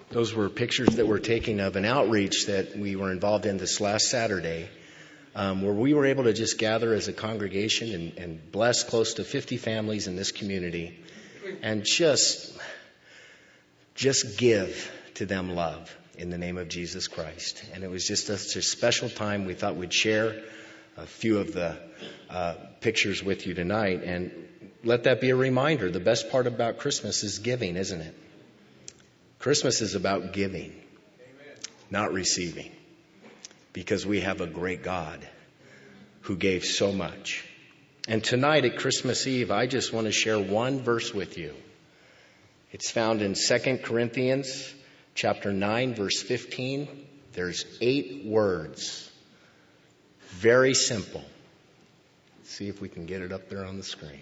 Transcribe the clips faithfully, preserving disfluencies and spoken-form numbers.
Those were pictures that were taken of an outreach that we were involved in this last Saturday, um, where we were able to just gather as a congregation and, and bless close to fifty families in this community and just, just give to them love in the name of Jesus Christ. And it was just a, such a special time. We thought we'd share a few of the uh, pictures with you tonight, and let that be a reminder. The best part about Christmas is giving, isn't it? Christmas is about giving, not receiving, because we have a great God who gave so much. And tonight at Christmas Eve, I just want to share one verse with you. It's found in Second Corinthians chapter nine, verse fifteen. There's eight words. Very simple. Let's see if we can get it up there on the screen.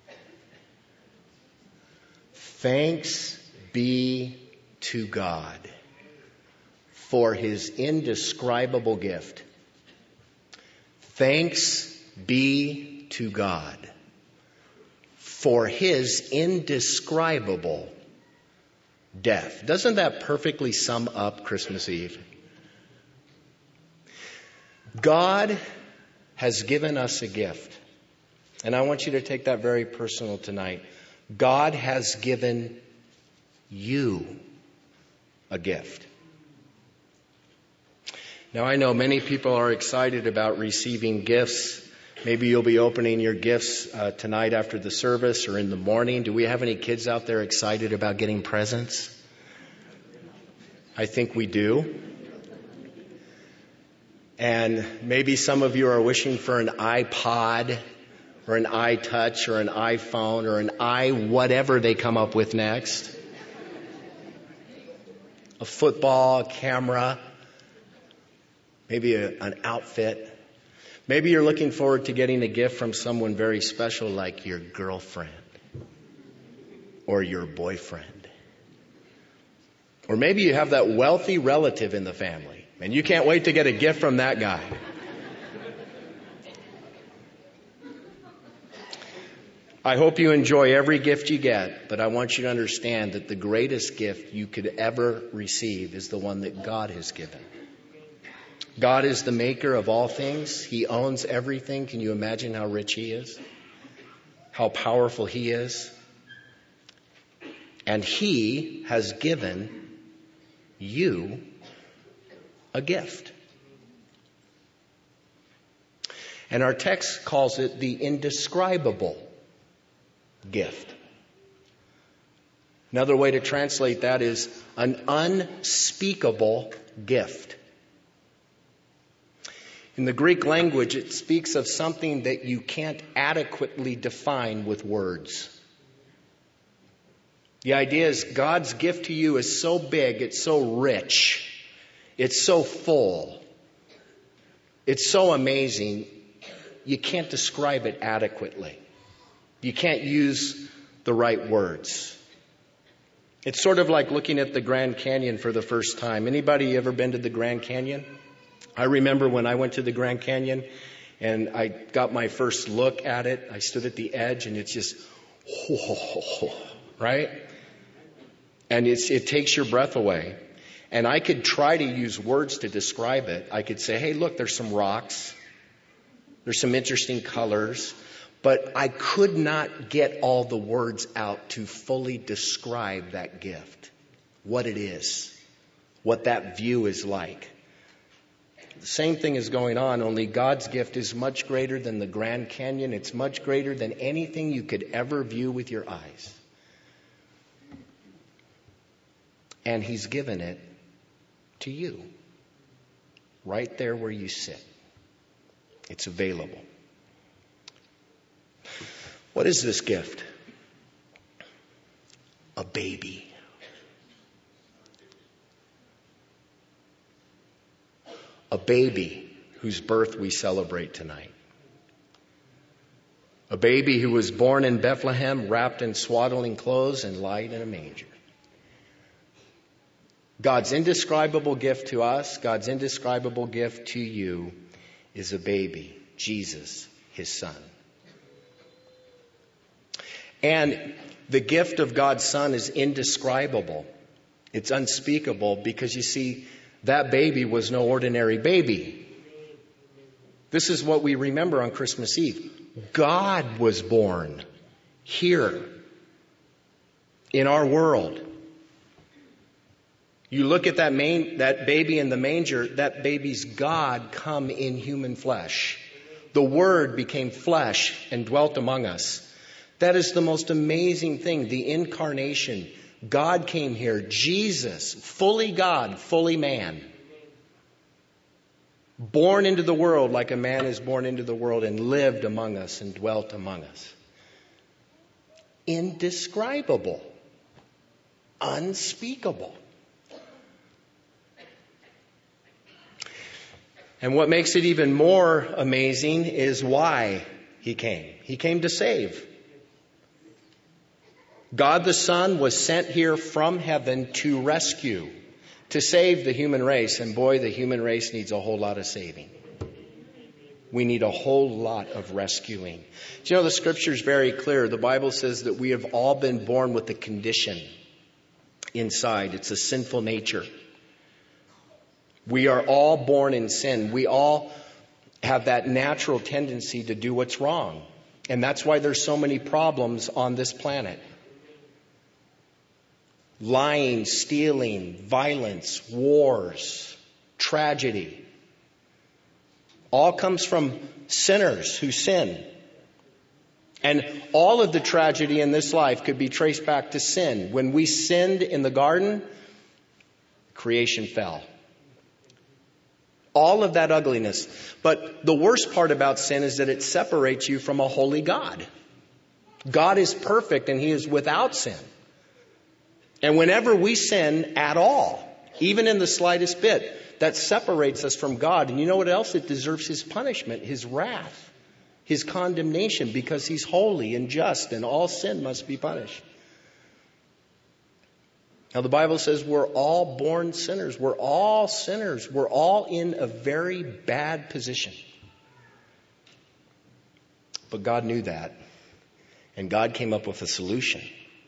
Thanks be to God for his indescribable gift. Thanks be to God for his indescribable death. Doesn't that perfectly sum up Christmas Eve? God has given us a gift. And I want you to take that very personal tonight. God has given you a gift. Now, I know many people are excited about receiving gifts. Maybe you'll be opening your gifts uh, tonight after the service or in the morning. Do we have any kids out there excited about getting presents? I think we do. And maybe some of you are wishing for an iPod or an iTouch or an iPhone or an i whatever they come up with next. A football, a camera, maybe a, an outfit. Maybe you're looking forward to getting a gift from someone very special like your girlfriend or your boyfriend. Or maybe you have that wealthy relative in the family and you can't wait to get a gift from that guy. I hope you enjoy every gift you get, but I want you to understand that the greatest gift you could ever receive is the one that God has given. God is the maker of all things. He owns everything. Can you imagine how rich he is? How powerful he is? And he has given you a gift. And our text calls it the indescribable gift. Another way to translate that is an unspeakable gift. In the Greek language, it speaks of something that you can't adequately define with words. The idea is God's gift to you is so big, it's so rich, it's so full, it's so amazing, you can't describe it adequately. You can't use the right words. It's sort of like looking at the Grand Canyon for the first time. Anybody ever been to the Grand Canyon? I remember when I went to the Grand Canyon and I got my first look at it. I stood at the edge and it's just, right? And it's, it takes your breath away. And I could try to use words to describe it. I could say, hey, look, there's some rocks. There's some interesting colors. But I could not get all the words out to fully describe that gift, what it is, what that view is like. The same thing is going on, only God's gift is much greater than the Grand Canyon. It's much greater than anything you could ever view with your eyes. And he's given it to you, right there where you sit. It's available. What is this gift? A baby. A baby whose birth we celebrate tonight. A baby who was born in Bethlehem, wrapped in swaddling clothes and lied in a manger. God's indescribable gift to us, God's indescribable gift to you, is a baby, Jesus, his son. And the gift of God's Son is indescribable. It's unspeakable because, you see, that baby was no ordinary baby. This is what we remember on Christmas Eve. God was born here in our world. You look at that main, that baby in the manger, that baby's God come in human flesh. The Word became flesh and dwelt among us. That is the most amazing thing, the incarnation. God came here, Jesus, fully God, fully man. Born into the world like a man is born into the world, and lived among us and dwelt among us. Indescribable. Unspeakable. And what makes it even more amazing is why he came. He came to save. God the Son was sent here from heaven to rescue, to save the human race. And boy, the human race needs a whole lot of saving. We need a whole lot of rescuing. Do you know, the Scripture is very clear. The Bible says that we have all been born with a condition inside. It's a sinful nature. We are all born in sin. We all have that natural tendency to do what's wrong. And that's why there's so many problems on this planet. Lying, stealing, violence, wars, tragedy. All comes from sinners who sin. And all of the tragedy in this life could be traced back to sin. When we sinned in the garden, creation fell. All of that ugliness. But the worst part about sin is that it separates you from a holy God. God is perfect and He is without sin. And whenever we sin at all, even in the slightest bit, that separates us from God. And you know what else? It deserves His punishment, His wrath, His condemnation, because He's holy and just and all sin must be punished. Now the Bible says we're all born sinners. We're all sinners. We're all in a very bad position. But God knew that. And God came up with a solution.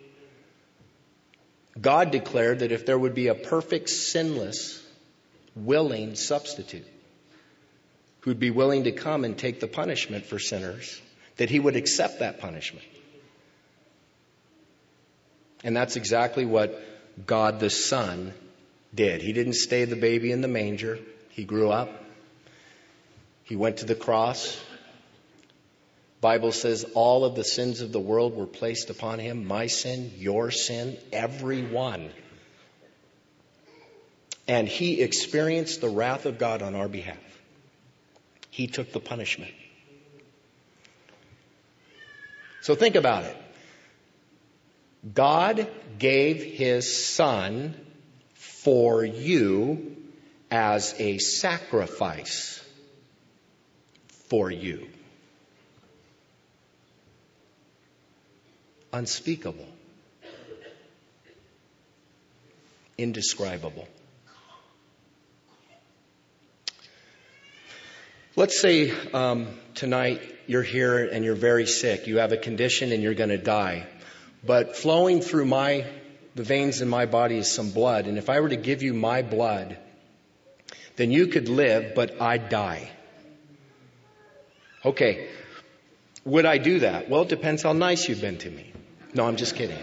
God declared that if there would be a perfect, sinless, willing substitute who'd be willing to come and take the punishment for sinners, that He would accept that punishment. And that's exactly what God the Son did. He didn't stay the baby in the manger. He grew up. He went to the cross. Bible says all of the sins of the world were placed upon Him. My sin, your sin, every one. And He experienced the wrath of God on our behalf. He took the punishment. So think about it. God gave His Son for you as a sacrifice for you. Unspeakable. Indescribable. Let's say um, tonight you're here and you're very sick. You have a condition and you're going to die. But flowing through my the veins in my body is some blood. And if I were to give you my blood, then you could live, but I'd die. Okay. Would I do that? Well, it depends how nice you've been to me. No, I'm just kidding.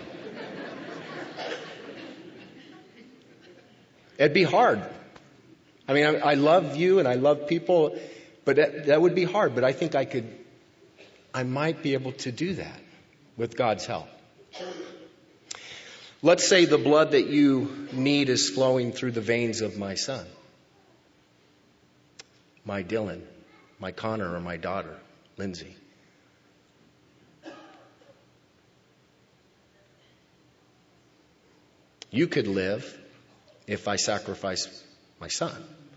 It'd be hard. I mean, I, I love you and I love people, but that, that would be hard. But I think I could, I might be able to do that with God's help. Let's say the blood that you need is flowing through the veins of my son, my Dylan, my Connor, or my daughter, Lindsay. You could live if I sacrifice my son.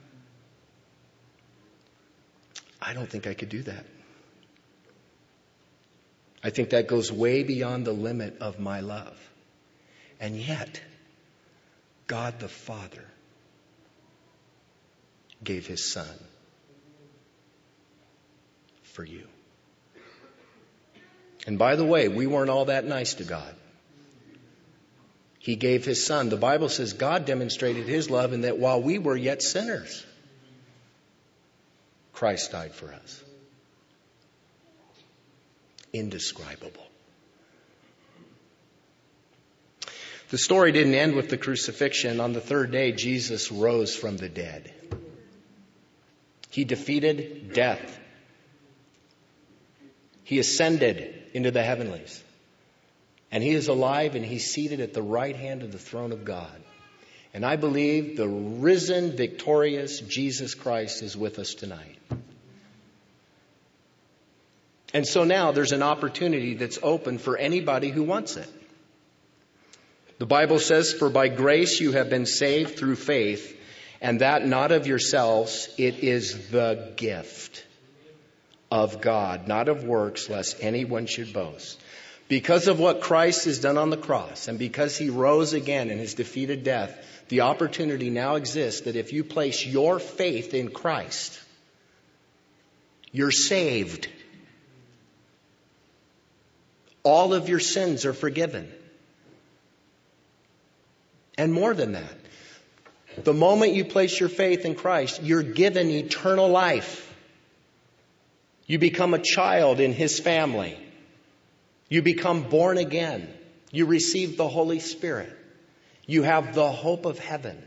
I don't think I could do that. I think that goes way beyond the limit of my love. And yet, God the Father gave His Son for you. And by the way, we weren't all that nice to God. He gave his son. The Bible says God demonstrated his love in that while we were yet sinners, Christ died for us. Indescribable. The story didn't end with the crucifixion. On the third day, Jesus rose from the dead. He defeated death. He ascended into the heavenlies. And he is alive and he's seated at the right hand of the throne of God. And I believe the risen, victorious Jesus Christ is with us tonight. And so now there's an opportunity that's open for anybody who wants it. The Bible says, "For by grace you have been saved through faith, and that not of yourselves, it is the gift of God, not of works, lest anyone should boast." Because of what Christ has done on the cross, and because he rose again and has defeated death, the opportunity now exists that if you place your faith in Christ, you're saved. All of your sins are forgiven. And more than that, the moment you place your faith in Christ, you're given eternal life. You become a child in his family. You become born again. You receive the Holy Spirit. You have the hope of heaven.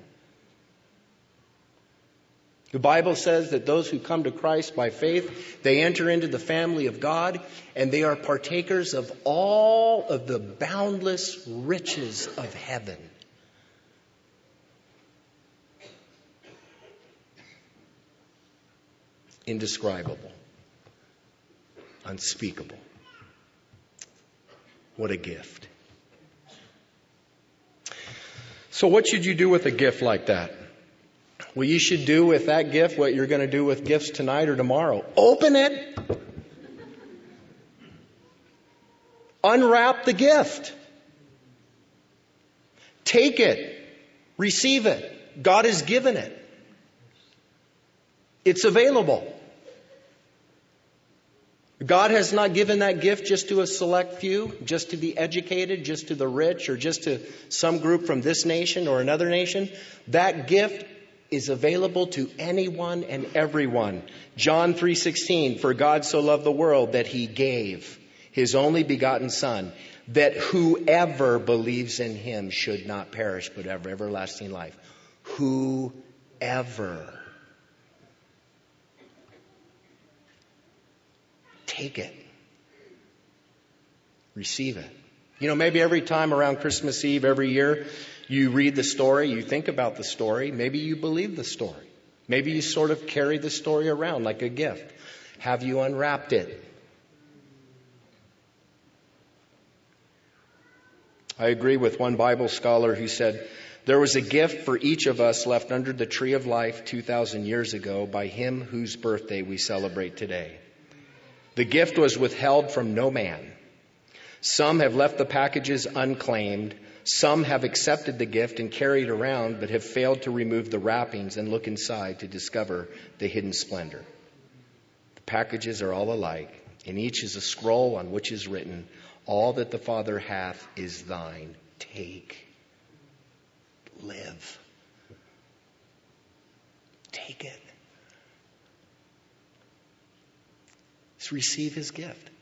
The Bible says that those who come to Christ by faith, they enter into the family of God, and they are partakers of all of the boundless riches of heaven. Indescribable. Unspeakable. What a gift. So what should you do with a gift like that? Well, you should do with that gift what you're going to do with gifts tonight or tomorrow. Open it. Unwrap the gift. Take it. Receive it. God has given it. It's available. God has not given that gift just to a select few, just to the educated, just to the rich, or just to some group from this nation or another nation. That gift is available to anyone and everyone. John three sixteen, "For God so loved the world that he gave his only begotten Son, that whoever believes in him should not perish but have everlasting life." Whoever. Take it. Receive it. You know, maybe every time around Christmas Eve every year, you read the story, you think about the story, maybe you believe the story. Maybe you sort of carry the story around like a gift. Have you unwrapped it? I agree with one Bible scholar who said, "There was a gift for each of us left under the tree of life two thousand years ago by him whose birthday we celebrate today. The gift was withheld from no man. Some have left the packages unclaimed. Some have accepted the gift and carried it around, but have failed to remove the wrappings and look inside to discover the hidden splendor. The packages are all alike, and each is a scroll on which is written, 'All that the Father hath is thine. Take. Live.'" Take it. Just receive his gift.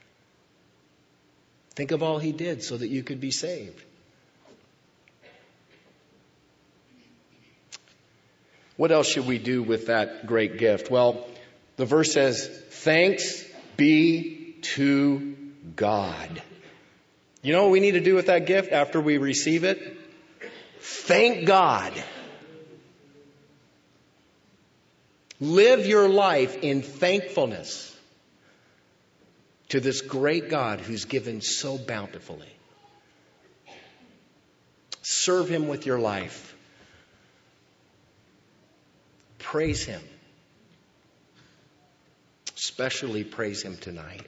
Think of all he did so that you could be saved. What else should we do with that great gift? Well, the verse says, "Thanks be to God." You know what we need to do with that gift after we receive it? Thank God. Live your life in thankfulness to this great God who's given so bountifully. Serve him with your life. Praise him. Especially praise him tonight.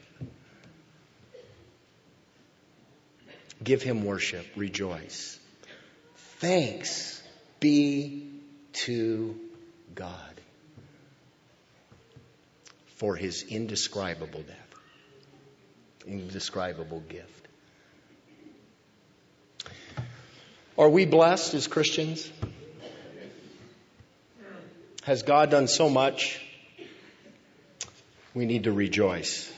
Give him worship. Rejoice. Thanks be to God for his indescribable death. Indescribable gift. Are we blessed as Christians? Has God done so much? We need to rejoice.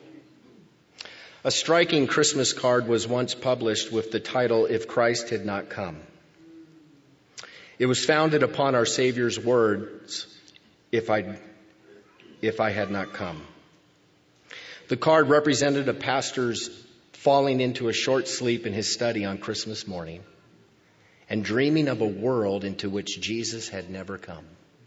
A striking Christmas card was once published with the title, "If Christ Had Not Come." It was founded upon our Savior's words, if I, if I had not come. The card represented a pastor's falling into a short sleep in his study on Christmas morning and dreaming of a world into which Jesus had never come.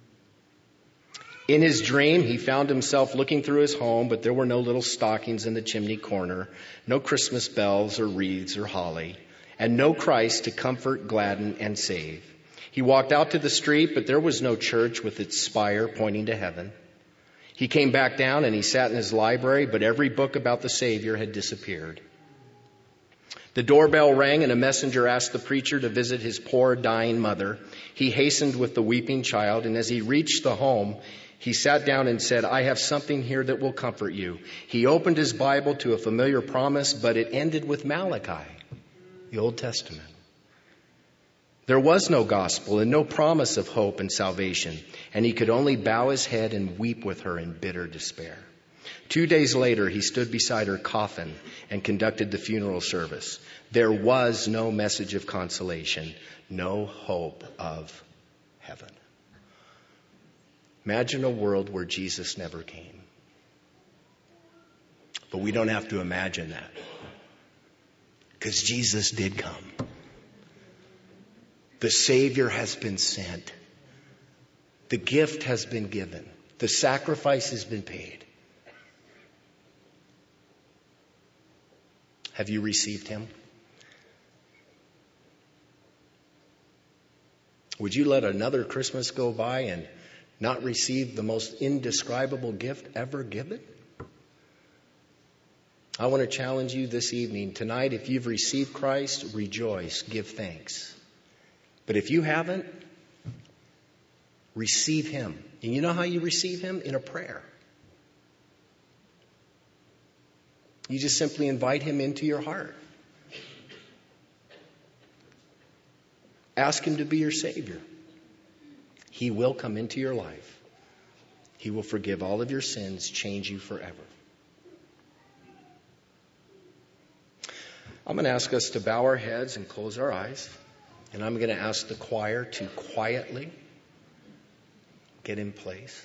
In his dream, he found himself looking through his home, but there were no little stockings in the chimney corner, no Christmas bells or wreaths or holly, and no Christ to comfort, gladden, and save. He walked out to the street, but there was no church with its spire pointing to heaven. He came back down and he sat in his library, but every book about the Savior had disappeared. The doorbell rang and a messenger asked the preacher to visit his poor, dying mother. He hastened with the weeping child, and as he reached the home, he sat down and said, "I have something here that will comfort you." He opened his Bible to a familiar promise, but it ended with Malachi, the Old Testament. There was no gospel and no promise of hope and salvation, and he could only bow his head and weep with her in bitter despair. Two days later, he stood beside her coffin and conducted the funeral service. There was no message of consolation, no hope of heaven. Imagine a world where Jesus never came. But we don't have to imagine that, because Jesus did come. The Savior has been sent. The gift has been given. The sacrifice has been paid. Have you received him? Would you let another Christmas go by and not receive the most indescribable gift ever given? I want to challenge you this evening. Tonight, if you've received Christ, rejoice, give thanks. But if you haven't, receive him. And you know how you receive him? In a prayer. You just simply invite him into your heart. Ask him to be your Savior. He will come into your life. He will forgive all of your sins, change you forever. I'm going to ask us to bow our heads and close our eyes. And I'm going to ask the choir to quietly get in place.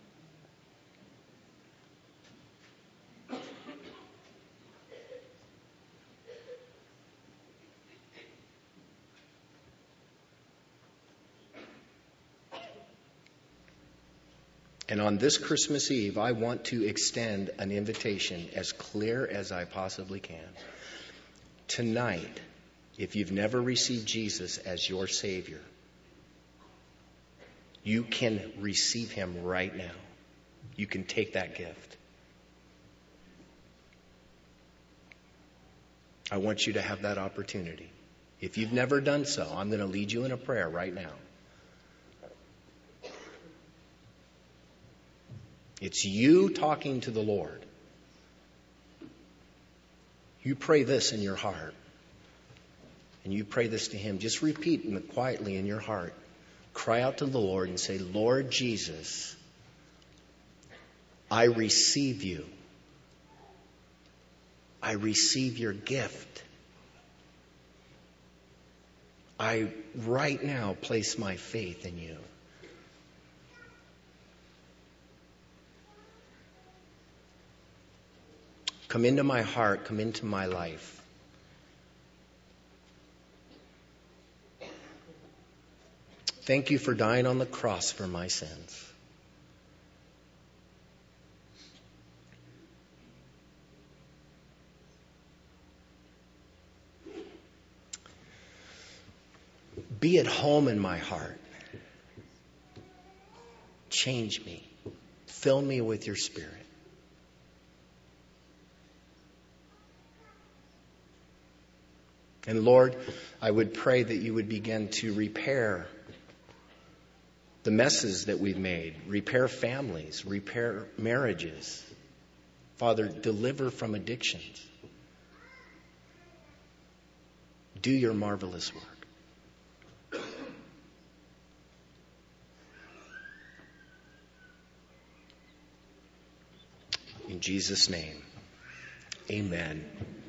And on this Christmas Eve, I want to extend an invitation as clear as I possibly can. Tonight, if you've never received Jesus as your Savior, you can receive him right now. You can take that gift. I want you to have that opportunity. If you've never done so, I'm going to lead you in a prayer right now. It's you talking to the Lord. You pray this in your heart. And you pray this to him. Just repeat it quietly in your heart. Cry out to the Lord and say, "Lord Jesus, I receive you. I receive your gift. I right now place my faith in you. Come into my heart, come into my life. Thank you for dying on the cross for my sins. Be at home in my heart. Change me. Fill me with your Spirit. And Lord, I would pray that you would begin to repair the messes that we've made, repair families, repair marriages. Father, deliver from addictions. Do your marvelous work. In Jesus' name, amen.